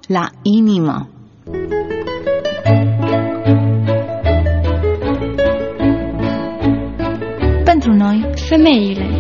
la inimă. Pentru noi, femeile.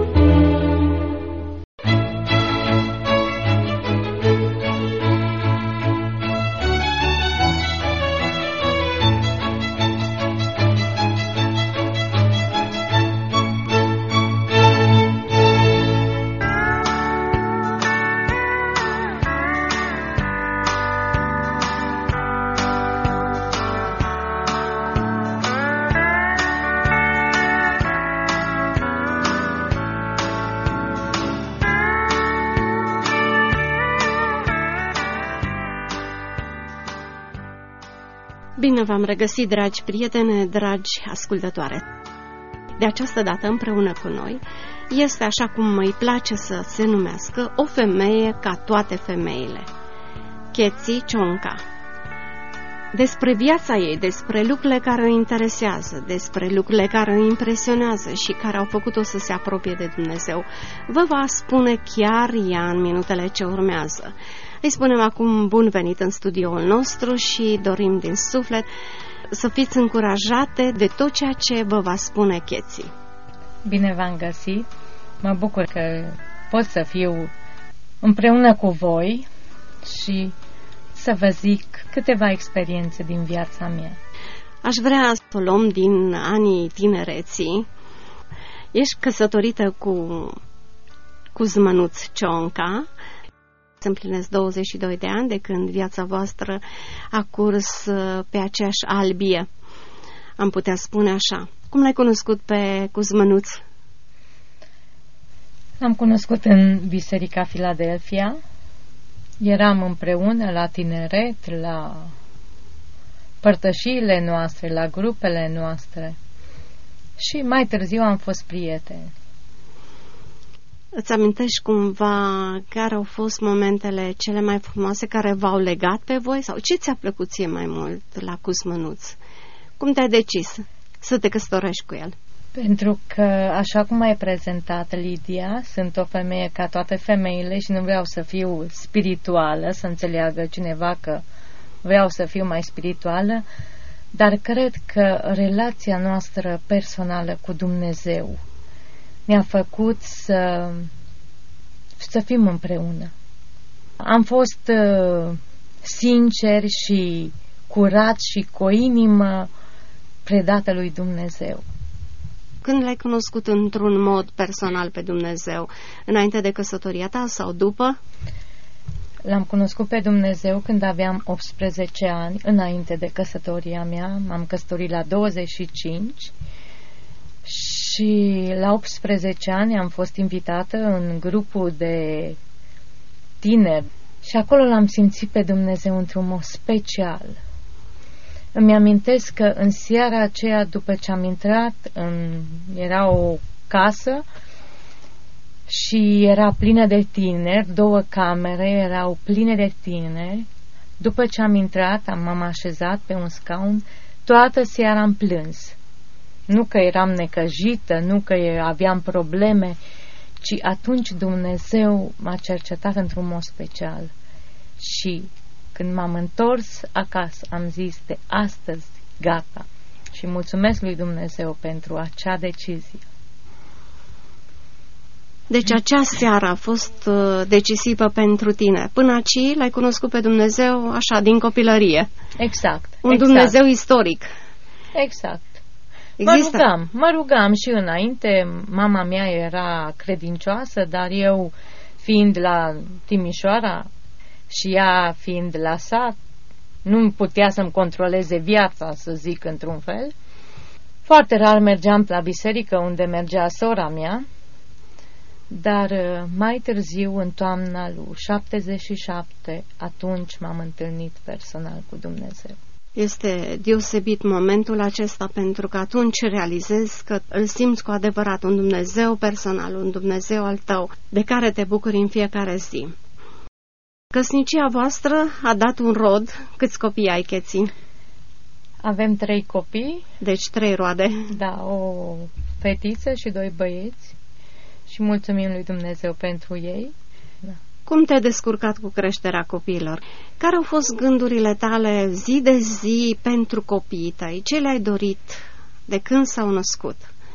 Bine v-am regăsit, dragi prietene, dragi ascultătoare. De această dată, împreună cu noi, este, așa cum îi place să se numească, o femeie ca toate femeile, Cheții Cionca. Despre viața ei, despre lucrurile care o interesează, despre lucrurile care o impresionează și care au făcut-o să se apropie de Dumnezeu, vă va spune chiar ea în minutele ce urmează. Îi spunem acum bun venit în studioul nostru și dorim din suflet să fiți încurajate de tot ceea ce vă va spune Cheții. Bine v-am găsit! Mă bucur că pot să fiu împreună cu voi și să vă zic câteva experiențe din viața mea. Aș vrea să o luăm din anii tinereții. Ești căsătorită cu Zmănuț Cionca. Se împlinesc 22 de ani de când viața voastră a curs pe aceeași albie, am putea spune așa. Cum l-ai cunoscut pe Cuzmănuț? L-am cunoscut în Biserica Filadelfia. Eram împreună la tineret, la părtășiile noastre, la grupele noastre și mai târziu am fost prieteni. Îți amintești cumva care au fost momentele cele mai frumoase care v-au legat pe voi? Sau ce ți-a plăcut ție mai mult la Cuzmănuț? Cum te-ai decis să te căsătorești cu el? Pentru că, așa cum ai prezentat, Lidia, sunt o femeie ca toate femeile și nu vreau să fiu spirituală, să înțeleagă cineva că vreau să fiu mai spirituală, dar cred că relația noastră personală cu Dumnezeu ne-a făcut să fim împreună. Am fost sinceri și curați și cu o inimă predată lui Dumnezeu. Când l-ai cunoscut într-un mod personal pe Dumnezeu? Înainte de căsătoria ta sau după? L-am cunoscut pe Dumnezeu când aveam 18 ani, înainte de căsătoria mea. M-am căsătorit la 25 și la 18 ani am fost invitată în grupul de tineri și acolo l-am simțit pe Dumnezeu într-un mod special. Îmi amintesc că în seara aceea, după ce am intrat, era o casă și era plină de tineri, 2 camere erau pline de tineri. După ce am intrat, m-am așezat pe un scaun, toată seara am plâns. Nu că eram necăjită, nu că aveam probleme, ci atunci Dumnezeu m-a cercetat într-un mod special. Și când m-am întors acasă, am zis de astăzi, gata. Și mulțumesc lui Dumnezeu pentru acea decizie. Deci acea seară a fost decisivă pentru tine. Până aici l-ai cunoscut pe Dumnezeu așa, din copilărie. Exact. Un Dumnezeu istoric. Exact. Există? Mă rugam și înainte. Mama mea era credincioasă, dar eu, fiind la Timișoara și ea fiind la sat, nu putea să-mi controleze viața, să zic într-un fel. Foarte rar mergeam la biserică unde mergea sora mea, dar mai târziu, în toamna lui 77, atunci m-am întâlnit personal cu Dumnezeu. Este deosebit momentul acesta, pentru că atunci realizezi că îl simți cu adevărat, un Dumnezeu personal, un Dumnezeu al tău, de care te bucuri în fiecare zi. Căsnicia voastră a dat un rod. Câți copii ai, Cheții? Avem 3 copii. Deci 3 roade. Da, o fetiță și 2 băieți. Și mulțumim lui Dumnezeu pentru ei. Da. Cum te-ai descurcat cu creșterea copiilor? Care au fost gândurile tale zi de zi pentru copiii tăi? Ce le-ai dorit de când s-au născut?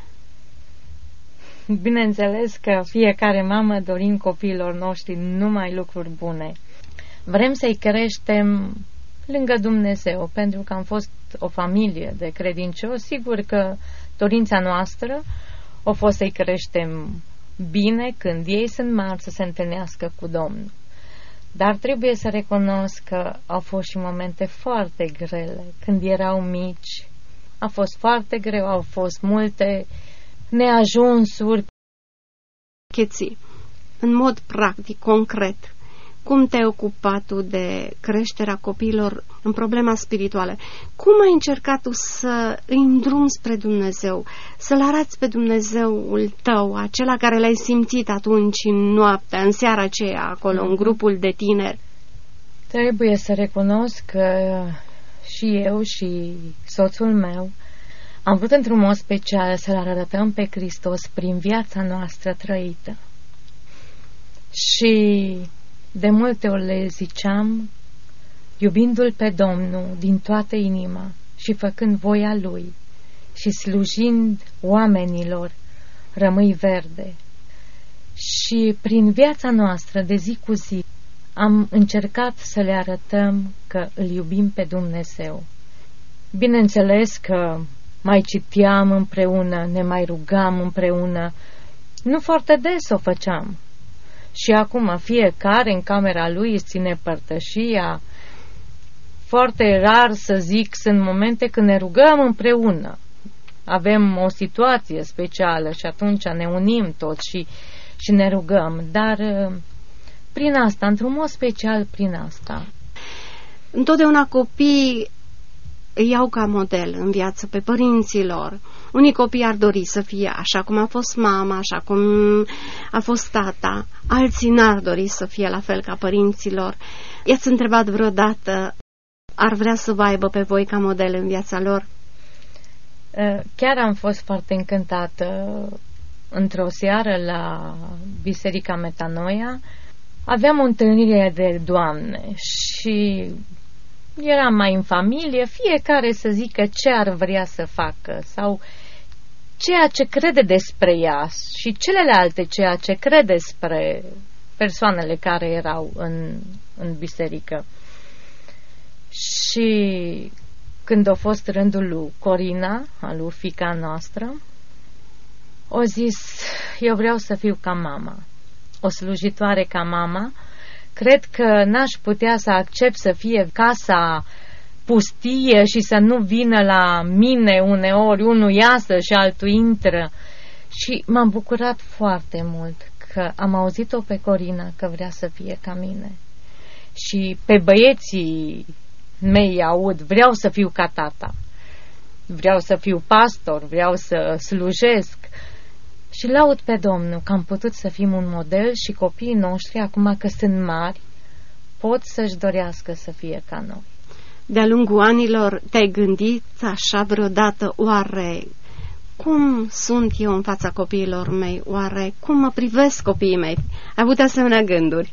Bineînțeles că fiecare mamă dorim copiilor noștri numai lucruri bune. Vrem să-i creștem lângă Dumnezeu, pentru că am fost o familie de credincioși. Sigur că dorința noastră a fost să-i creștem bine când ei sunt mari, să se întâlnească cu Domnul. Dar trebuie să recunosc că au fost și momente foarte grele. Când erau mici, a fost foarte greu, au fost multe neajunsuri. Cheții, în mod practic, concret, cum te-ai ocupat tu de creșterea copiilor în problema spirituală? Cum ai încercat tu să îi îndrumi spre Dumnezeu, să-L arăți pe Dumnezeul tău, acela care l-ai simțit atunci în noaptea, în seara aceea, acolo, în grupul de tineri? Trebuie să recunosc că și eu și soțul meu am vrut într-un mod special să-L arătăm pe Hristos prin viața noastră trăită. Și de multe ori le ziceam, iubindu-L pe Domnul din toată inima și făcând voia Lui și slujind oamenilor, rămâi verde. Și prin viața noastră de zi cu zi am încercat să le arătăm că îl iubim pe Dumnezeu. Bineînțeles că mai citeam împreună, ne mai rugam împreună, nu foarte des o făceam. Și acum fiecare în camera lui își ține părtășia. Foarte rar, să zic, sunt momente când ne rugăm împreună. Avem o situație specială și atunci ne unim toți și ne rugăm. Dar prin asta, într-un mod special prin asta. Întotdeauna copiii îi iau ca model în viață pe părinții lor. Unii copii ar dori să fie așa cum a fost mama, așa cum a fost tata. Alții n-ar dori să fie la fel ca părinții lor. I-ați întrebat vreodată, ar vrea să vă aibă pe voi ca model în viața lor? Chiar am fost foarte încântată într-o seară la Biserica Metanoia. Aveam o întâlnire de doamne și eram mai în familie, fiecare să zică ce ar vrea să facă sau ceea ce crede despre ea și celelalte ceea ce crede despre persoanele care erau în biserică. Și când a fost rândul lui Corina, al lui fiica noastră, o zis, eu vreau să fiu ca mama, o slujitoare ca mama. Cred că n-aș putea să accept să fie casa pustie și să nu vină la mine uneori, unul iasă și altul intră. Și m-am bucurat foarte mult că am auzit-o pe Corina că vrea să fie ca mine. Și pe băieții mei aud, vreau să fiu ca tata, vreau să fiu pastor, vreau să slujesc. Și laud pe Domnul că am putut să fim un model și copiii noștri, acum că sunt mari, pot să-și dorească să fie ca noi. De-a lungul anilor te-ai gândit așa vreodată, oare cum sunt eu în fața copiilor mei? Oare cum mă privesc copiii mei? Ai avut asemenea gânduri?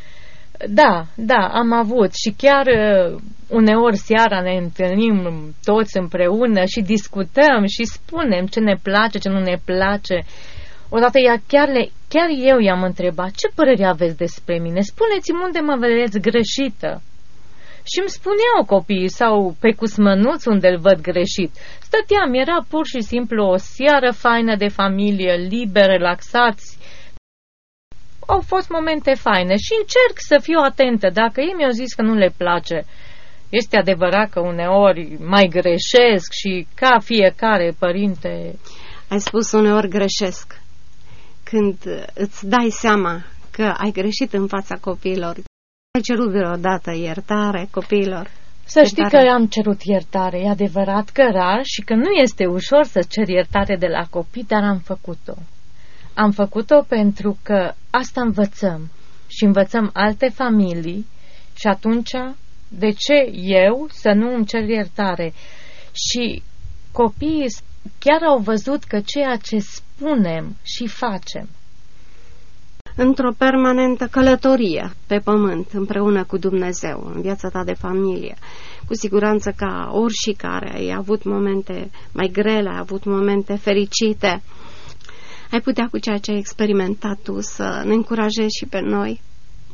Da, am avut și chiar uneori seara ne întâlnim toți împreună și discutăm și spunem ce ne place, ce nu ne place. Odată chiar eu i-am întrebat, ce părere aveți despre mine? Spuneți-mi unde mă vedeți greșită. Și îmi spuneau copiii sau pe Cusmănuț unde îl văd greșit. Stăteam, era pur și simplu o seară faină de familie, liber, relaxați. Au fost momente faine și încerc să fiu atentă. Dacă ei mi-au zis că nu le place, este adevărat că uneori mai greșesc și ca fiecare părinte... Ai spus uneori greșesc. Când îți dai seama că ai greșit în fața copiilor, ai cerut vreodată iertare copiilor? Să știi că am cerut iertare. E adevărat că rar și că nu este ușor să cer iertare de la copii, dar am făcut-o. Am făcut-o pentru că asta învățăm și învățăm alte familii și atunci de ce eu să nu îmi cer iertare? Și copiii chiar au văzut că ceea ce spunem și facem. într-o permanentă călătorie pe pământ, împreună cu Dumnezeu, în viața ta de familie. Cu siguranță ca oricare, ai avut momente mai grele, ai avut momente fericite. Ai putea cu ceea ce ai experimentat tu să ne încurajezi și pe noi?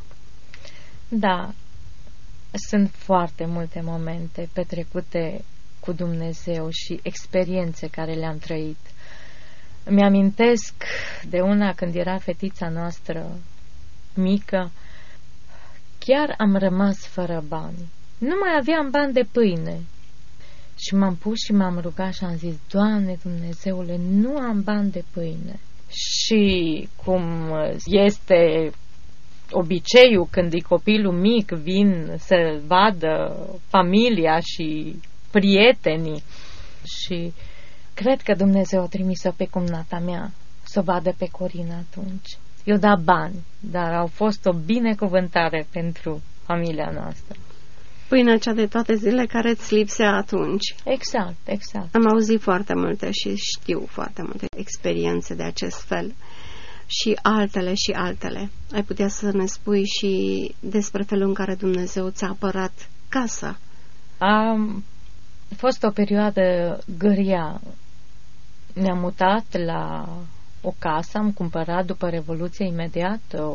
Da, sunt foarte multe momente petrecute cu Dumnezeu și experiențe care le-am trăit. Îmi amintesc de una când era fetița noastră mică, chiar am rămas fără bani. Nu mai aveam bani de pâine. Și m-am pus și m-am rugat și am zis: Doamne Dumnezeule, nu am bani de pâine. Și cum este obiceiul când e copilul mic, vin să vadă familia și prietenii. Și cred că Dumnezeu a trimis-o pe cumnata mea să o vadă pe Corina atunci. Eu da bani, dar au fost o binecuvântare pentru familia noastră. Pâinea cea de toate zilele care îți lipsea atunci. Exact, exact. Am auzit foarte multe și știu foarte multe experiențe de acest fel. Și altele și altele. Ai putea să ne spui și despre felul în care Dumnezeu ți-a apărat casa? A fost o perioadă grea. Ne-am mutat la o casă, am cumpărat după Revoluție imediat o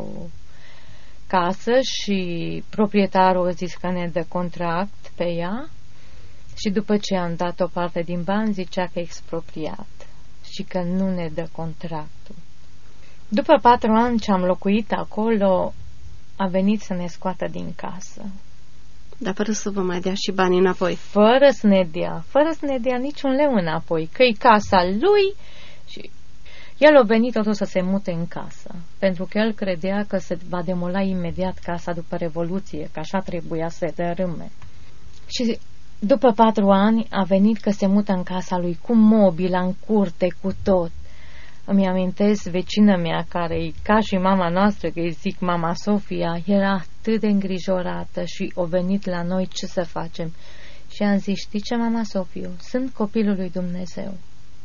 casă și proprietarul a zis că ne dă contract pe ea și după ce am dat o parte din bani zicea că e expropriat și că nu ne dă contractul. După 4 ani ce am locuit acolo, a venit să ne scoată din casă. Dar fără să vă mai dea și banii înapoi. Fără să ne dea niciun leu înapoi, că e casa lui și el a venit totuși să se mute în casă, pentru că el credea că se va demola imediat casa după Revoluție, că așa trebuia să dărâme. Și după 4 ani a venit că se mută în casa lui, cu mobila, în curte, cu tot. Îmi amintesc vecina mea, care e ca și mama noastră, că îi zic mama Sofia, era atât de îngrijorată și a venit la noi ce să facem. Și am zis: știi ce, mama Sofia, sunt copilul lui Dumnezeu.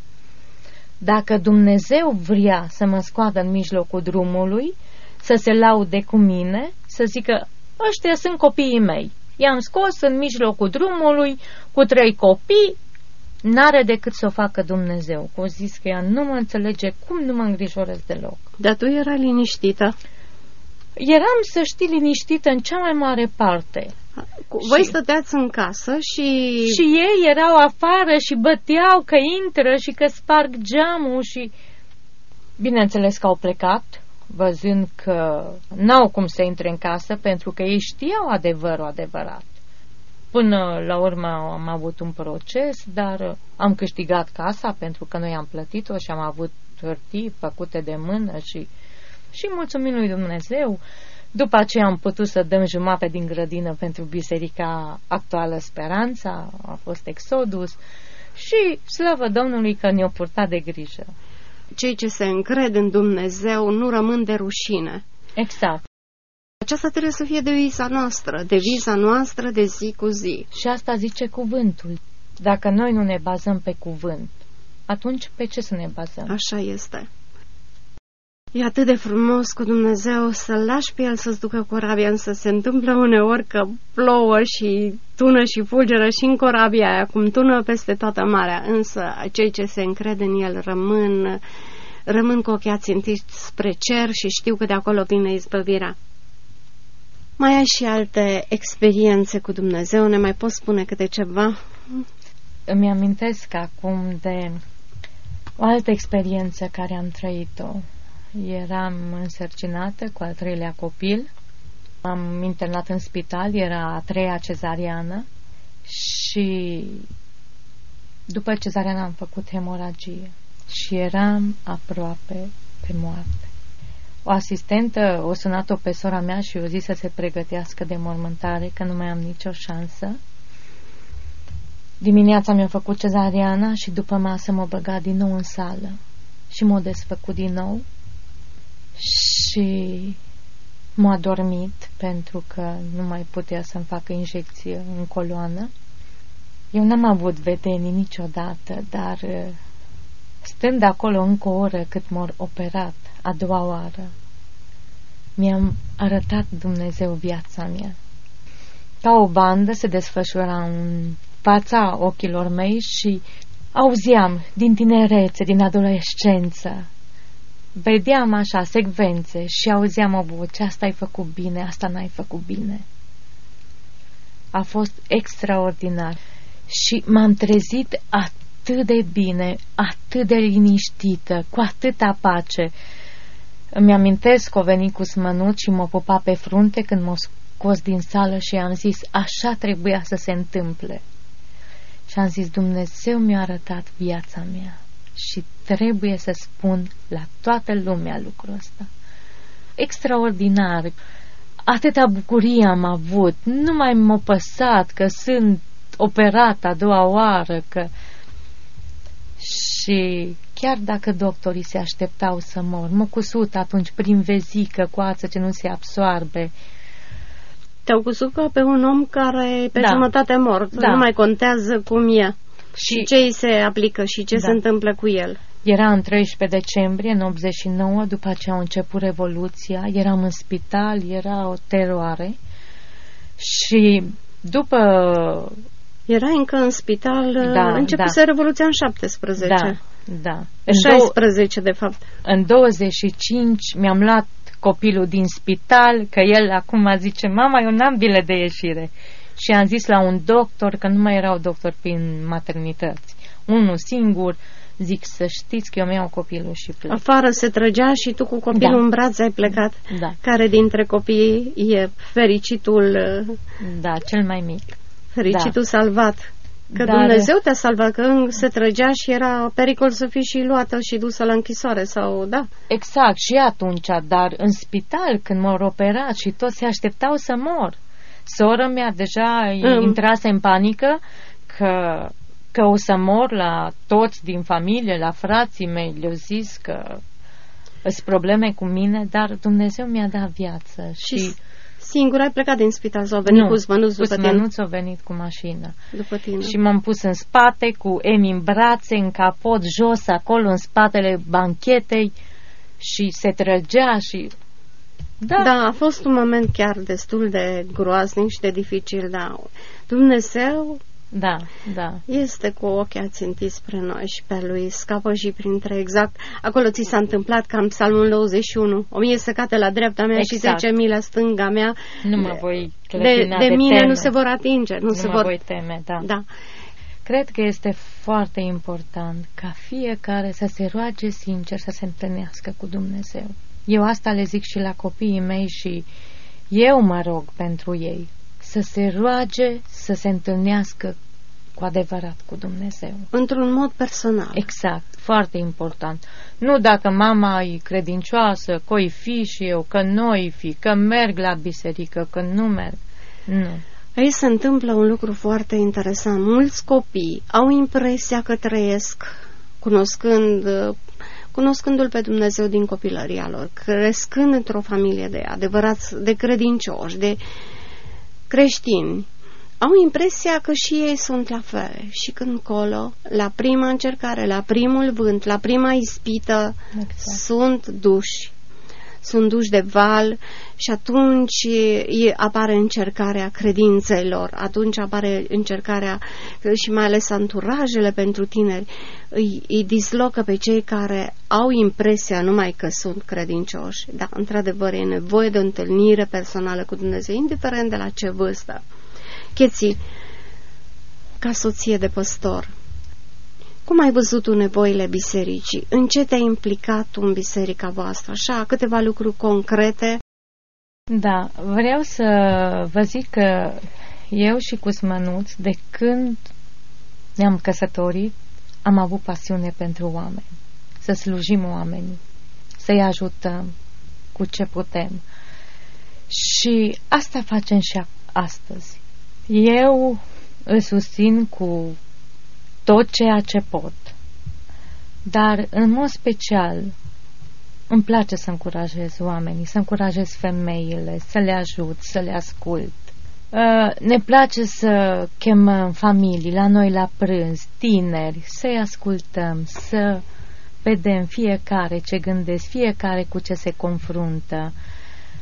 Dacă Dumnezeu vrea să mă scoată în mijlocul drumului, să se laude cu mine, să zică: ăștia sunt copiii mei, i-am scos în mijlocul drumului cu 3 copii, n-are decât să o facă Dumnezeu. Că o zis că ea nu mă înțelege, cum nu mă îngrijorez deloc. Dar tu erai liniștită? Eram, să știi, liniștită în cea mai mare parte. Voi stăteați în casă și ei erau afară și băteau că intră și că sparg geamul și... Bineînțeles că au plecat, văzând că n-au cum să intre în casă, pentru că ei știau adevărul adevărat. Până la urmă am avut un proces, dar am câștigat casa pentru că noi am plătit-o și am avut hârtii făcute de mână și mulțumim lui Dumnezeu. După aceea am putut să dăm jumătate din grădină pentru biserica actuală Speranța, a fost Exodus și slavă Domnului că ne-o purtat de grijă. Cei ce se încred în Dumnezeu nu rămân de rușine. Exact. Aceasta trebuie să fie deviza noastră de zi cu zi. Și asta zice cuvântul. Dacă noi nu ne bazăm pe cuvânt, atunci pe ce să ne bazăm? Așa este. E atât de frumos cu Dumnezeu să-L lași pe El să-ți ducă corabia, însă se întâmplă uneori că plouă și tună și fulgeră și în corabia aia, cum tună peste toată marea, însă cei ce se încred în El rămân cu ochii ațintiți spre cer și știu că de acolo vine izbăvirea. Mai ai și alte experiențe cu Dumnezeu? Ne mai poți spune câte ceva? Îmi amintesc acum de o altă experiență care am trăit-o. Eram însărcinată cu al 3-lea copil. Am internat în spital, era a 3-a cezariană și după cezariană am făcut hemoragie și eram aproape pe moarte. O asistentă o sunat-o pe sora mea și o zis să se pregătească de mormântare, că nu mai am nicio șansă. Dimineața mi-a făcut cezariana și după masă m-a băgat din nou în sală și m-a desfăcut din nou și m-a adormit pentru că nu mai putea să-mi facă injecție în coloană. Eu n-am avut vedenii niciodată, dar stând acolo încă o oră cât m-au operat a doua oară, mi-am arătat Dumnezeu viața mea. Ca o bandă se desfășura în fața ochilor mei și auzeam din tinerețe, din adolescență, vedeam așa secvențe și auzeam o voce: asta ai făcut bine, asta n-ai făcut bine. A fost extraordinar și m-am trezit atât de bine, atât de liniștită, cu atâta pace. Îmi amintesc că a venit cu Smănuț și m-a pupat pe frunte când m-a scos din sală și am zis: așa trebuia să se întâmple. Și am zis: Dumnezeu mi-a arătat viața mea și trebuie să spun la toată lumea lucrul ăsta. Extraordinar! Atâta bucurie am avut, nu mai m-a păsat că sunt operat a doua oară, că... Și chiar dacă doctorii se așteptau să mor, m-au cusut atunci prin vezică, coață ce nu se absoarbe. Te-au cusut ca pe un om care pe jumătate mort, nu mai contează cum e și ce îi se aplică și ce se întâmplă cu el. Era în 13 decembrie, în 89, după ce a început Revoluția, eram în spital, era o teroare și după... Era încă în spital, începuse Revoluția în 17. Da. În 16, de fapt. În 25 mi-am luat copilul din spital, că el acum zice: mama, eu n-am bilet de ieșire. Și am zis la un doctor, că nu mai erau doctori prin maternități, unul singur, zic: să știți că eu mi-au copilul și plec. Afară se trăgea și tu cu copilul în brațe ai plecat. Da. Care dintre copii e fericitul? Da, cel mai mic. Fericitul salvat. Că Dumnezeu te-a salvat, că se trăgea și era pericol să fii și luată și dusă la închisoare sau Exact, și atunci, dar în spital, când m-au operat și toți se așteptau să mor. Sora mea deja intrase în panică că o să mor la toți din familie, la frații mei. Le-au zis că sunt probleme cu mine, dar Dumnezeu mi-a dat viață. Și singur ai plecat din spital sau a venit cu Smănuț după tine? Cu Smănuț a venit cu mașina. După tine. Și m-am pus în spate cu Emi în brațe, în capot, jos, acolo, în spatele banchetei și se trăgea și... Da, a fost un moment chiar destul de groaznic și de dificil, Dumnezeu este cu ochii ațintiți spre noi și pe Lui scapă și printre acolo ți s-a întâmplat ca în Psalmul 21: 1000 să cate la dreapta mea și 10.000 la stânga mea. Nu mă voi de mine teme. Nu se vor atinge. Nu mă voi teme, da. Cred că este foarte important ca fiecare să se roage sincer, să se întâlnească cu Dumnezeu. Eu asta le zic și la copiii mei și eu mă rog pentru ei, să se roage, să se întâlnească cu adevărat cu Dumnezeu. Într-un mod personal. Exact, foarte important. Nu dacă mama e credincioasă, că o fi și eu, că noi fi, că merg la biserică, că nu merg. Nu. Aici se întâmplă un lucru foarte interesant. Mulți copii au impresia că trăiesc cunoscându-L pe Dumnezeu din copilăria lor, crescând într-o familie de adevărați, de credincioși, de creștini, au impresia că și ei sunt la fel și când colo, la prima încercare, la primul vânt, la prima ispită, sunt duși de val și atunci apare încercarea credințelor, atunci apare încercarea și mai ales anturajele pentru tineri îi dislocă pe cei care au impresia numai că sunt credincioși. Da, într-adevăr e nevoie de o întâlnire personală cu Dumnezeu, indiferent de la ce vârstă. Cheții, ca soție de păstor, cum ai văzut tu nevoile bisericii? În ce te-ai implicat tu în biserica voastră? Așa, câteva lucruri concrete. Da, vreau să vă zic că eu și cu Smănuț, de când ne-am căsătorit, am avut pasiune pentru oameni. Să slujim oamenii, să-i ajutăm cu ce putem. Și asta facem și astăzi. Eu îl susțin cu tot ceea ce pot. Dar, în mod special, îmi place să încurajez oamenii, să încurajez femeile, să le ajut, să le ascult. Ne place să chemăm familii la noi la prânz, tineri, să-i ascultăm, să vedem fiecare ce gândesc, fiecare cu ce se confruntă.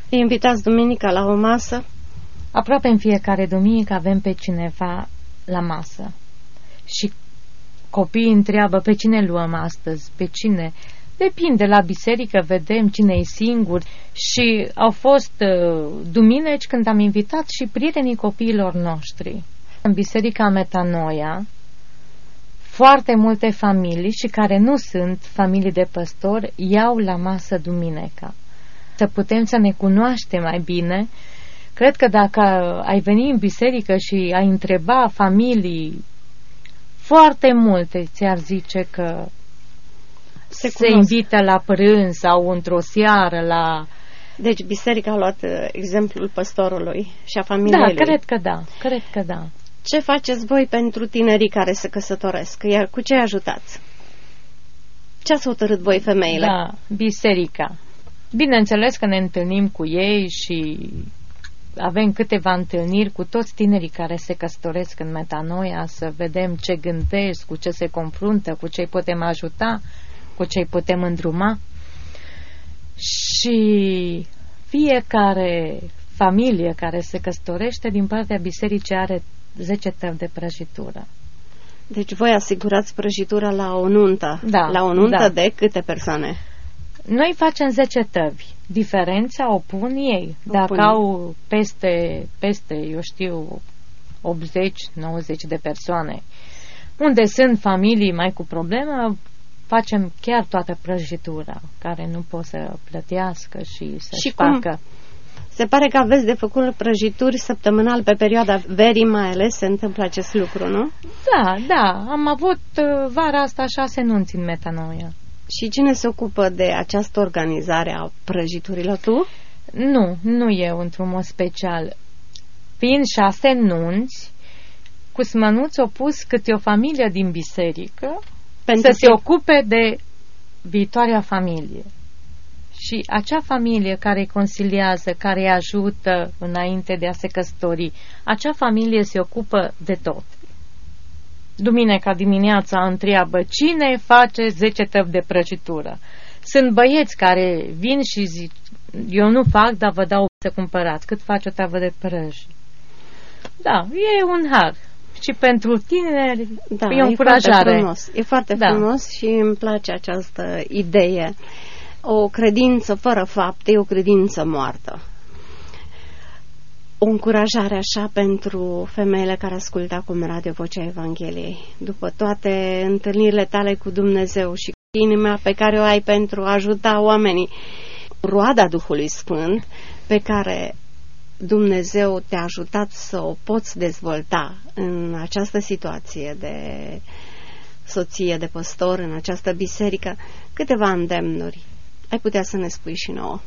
Îi invitați duminica la o masă? Aproape în fiecare duminică avem pe cineva la masă. Și copiii întreabă pe cine luăm astăzi, pe cine. Depinde, la biserică vedem cine e singur. Și au fost duminici când am invitat și prietenii copiilor noștri. În biserica Metanoia, foarte multe familii și care nu sunt familii de păstori iau la masă duminica. Să putem să ne cunoaștem mai bine. Cred că dacă ai veni în biserică și ai întreba familii, foarte multe ți-ar zice că se invită la prânz sau într-o seară la... Deci biserica a luat exemplul păstorului și a familiei lui. Cred că da. Ce faceți voi pentru tinerii care se căsătoresc? Iar cu ce ajutați? Ce ați hotărât voi, femeile? Da, biserica. Bineînțeles că ne întâlnim cu ei și avem câteva întâlniri cu toți tinerii care se căsătoresc în Metanoia, să vedem ce gândesc, cu ce se confruntă, cu ce îi putem ajuta, cu ce îi putem îndruma. Și fiecare familie care se căsătorește din partea bisericii are 10 tăvi de prăjitură. Deci voi asigurați prăjitura la o nuntă. Da, la o nuntă de câte persoane? Noi facem 10 tăvi. Diferența o pun ei. Dacă au peste, eu știu, 80-90 de persoane, unde sunt familii mai cu problemă, facem chiar toată prăjitura, care nu pot să plătească și să-și facă. Se pare că aveți de făcut prăjituri săptămânal pe perioada verii, mai ales se întâmplă acest lucru, nu? Da. Am avut vara asta 6 nunți în Metanoia. Și cine se ocupă de această organizare a prăjiturilor? Tu? Nu eu într-un mod special. Fiind 6 nunți, cu smănuți au pus câte o familie din biserică să se ocupe de viitoarea familie. Și acea familie care îi consiliază, care îi ajută înainte de a se căsători, acea familie se ocupă de tot. Duminica dimineața întreabă cine face 10 tăvi de prăjitură. Sunt băieți care vin și zic, eu nu fac, dar vă dau să cumpărați. Cât face o tavă de prăji? Da, e un har. Și pentru tineri e o încurajare. E foarte frumos și îmi place această idee. O credință fără fapte e o credință moartă. O încurajare așa pentru femeile care ascultă acum Radio Vocea Evangheliei. După toate întâlnirile tale cu Dumnezeu și cu inima pe care o ai pentru a ajuta oamenii, roada Duhului Sfânt pe care Dumnezeu te-a ajutat să o poți dezvolta în această situație de soție, de păstor, în această biserică, câteva îndemnuri ai putea să ne spui și nouă.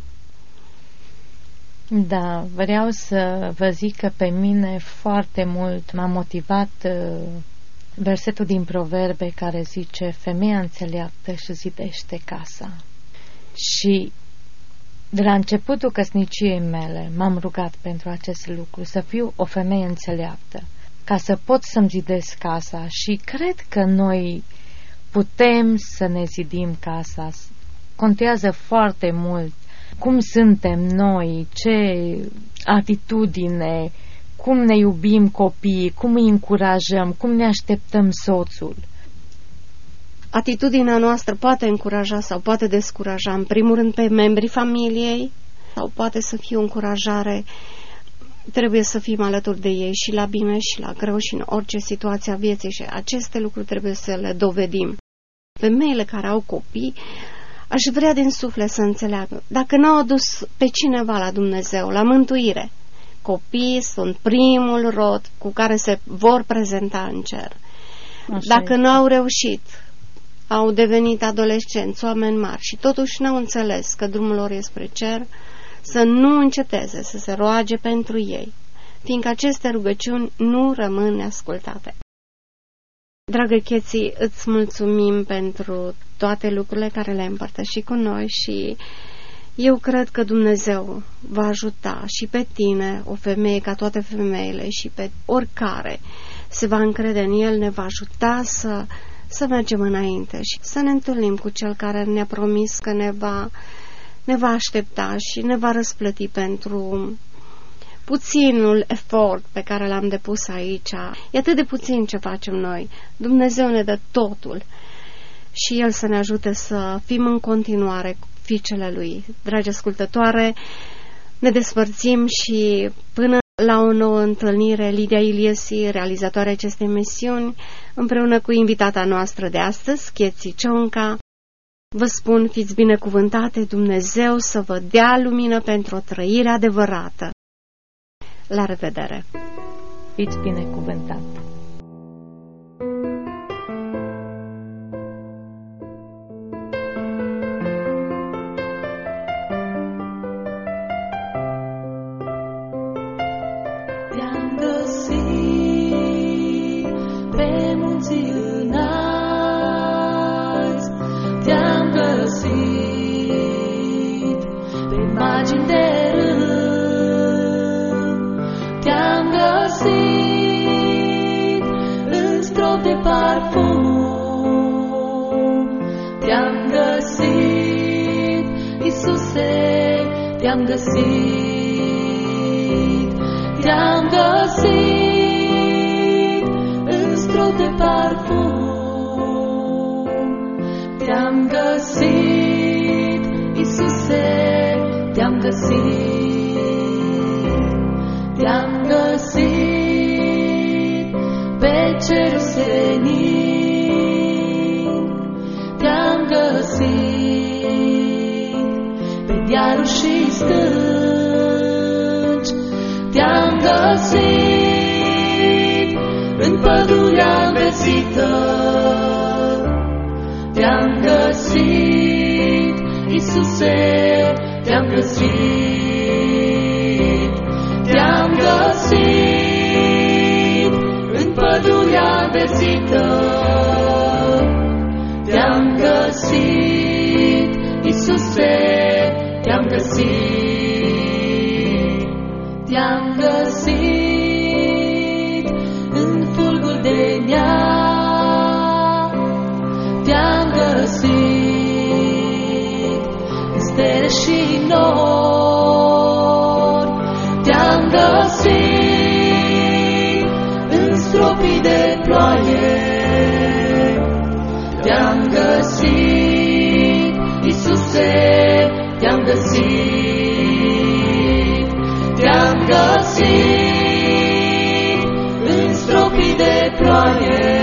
Da, vreau să vă zic că pe mine foarte mult m-a motivat versetul din Proverbe care zice: femeia înțeleaptă și zidește casa. Și de la începutul căsniciei mele m-am rugat pentru acest lucru, să fiu o femeie înțeleaptă, ca să pot să-mi zidesc casa. Și cred că noi putem să ne zidim casa. Contează foarte mult cum suntem noi, ce atitudine, cum ne iubim copiii, cum îi încurajăm, cum ne așteptăm soțul. Atitudinea noastră poate încuraja sau poate descuraja, în primul rând, pe membrii familiei, sau poate să fie o încurajare. Trebuie să fim alături de ei și la bine și la greu și în orice situație a vieții și aceste lucruri trebuie să le dovedim. Femeile care au copii, aș vrea din suflet să înțeleagă, dacă n-au adus pe cineva la Dumnezeu, la mântuire, copiii sunt primul rod cu care se vor prezenta în cer. Dacă n-au reușit, au devenit adolescenți, oameni mari și totuși n-au înțeles că drumul lor e spre cer, să nu înceteze să se roage pentru ei, fiindcă aceste rugăciuni nu rămân neascultate. Dragă Cheții, îți mulțumim pentru toate lucrurile care le-ai împărtășit cu noi și eu cred că Dumnezeu va ajuta și pe tine, o femeie ca toate femeile, și pe oricare se va încrede în El, ne va ajuta să mergem înainte și să ne întâlnim cu Cel care ne-a promis că ne ne va aștepta și ne va răsplăti pentru puținul efort pe care l-am depus aici. E atât de puțin ce facem noi. Dumnezeu ne dă totul și El să ne ajute să fim în continuare fiicele Lui. Dragi ascultătoare, ne despărțim și până la o nouă întâlnire, Lidia Iliesi, realizatoarea acestei emisiuni, împreună cu invitata noastră de astăzi, Cheții Cionca, vă spun, fiți binecuvântate, Dumnezeu să vă dea lumină pentru o trăire adevărată. La revedere! Fiți binecuvântat! Te-am găsit pe munții înalți, te-am găsit pe margini de râu, te-am găsit în strop de parfum, te-am găsit, Iisuse, te-am găsit. Te-am găsit în strop de parfum, te-am găsit, Iisuse, te-am găsit. Te-am găsit pe cerul senin, te-am găsit pe dealuri și stânci, te-am găsit în pădurea înverzită, te-am găsit, Iisuse, te-am găsit. Te-am găsit în pădurea înverzită, te-am găsit, Iisuse, te-am găsit. Te-am găsit în fulgul de neam, te-am găsit în stele și nori, te-am găsit în stropii de ploaie, te-am găsit, Iisuse, te-am găsit. Te-am găsit în stropii de ploaie,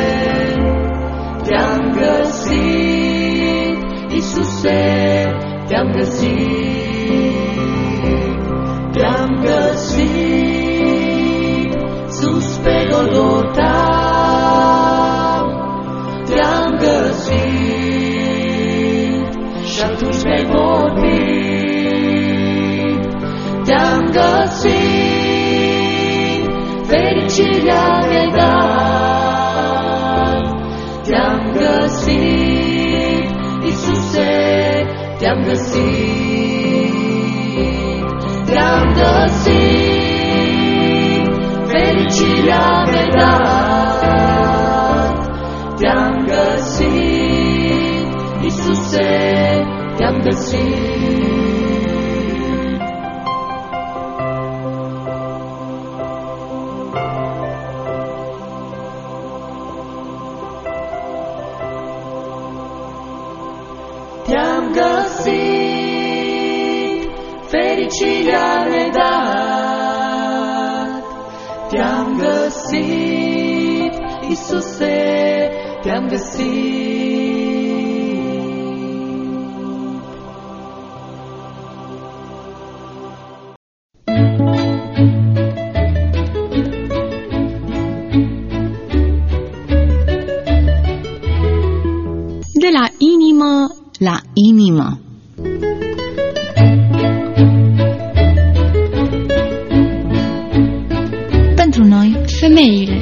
te-am găsit, Iisuse, te-am găsit. Te-am găsit sus pe Golgota, te-am găsit și atunci mi-ai vorbit. Te-am găsit, fericirea mi-ai dat. Te-am găsit, Iisuse, te-am găsit. Te-am găsit, fericirea mi-ai dat. Te-am găsit, Iisuse, te-am găsit. Te-am găsit, fericirea mi-ai dat. Te-am găsit, Iisuse, te-am găsit. De la inimă la inimă. pentru noi, femeile.